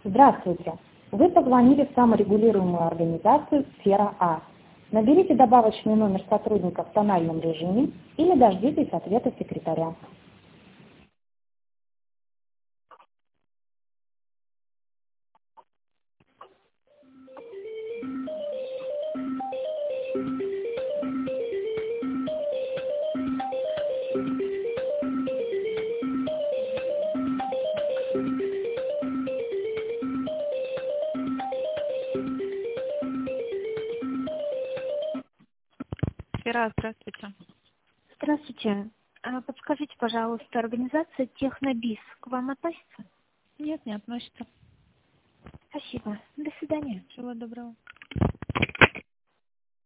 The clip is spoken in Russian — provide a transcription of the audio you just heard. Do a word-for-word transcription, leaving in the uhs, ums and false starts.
Здравствуйте! Вы позвонили в саморегулируемую организацию «Сфера А». Наберите добавочный номер сотрудника в тональном режиме или дождитесь ответа секретаря. Сфера, здравствуйте. Здравствуйте. А подскажите, пожалуйста, организация Технобиз к вам относится? Нет, не относится. Спасибо. До свидания. Всего доброго.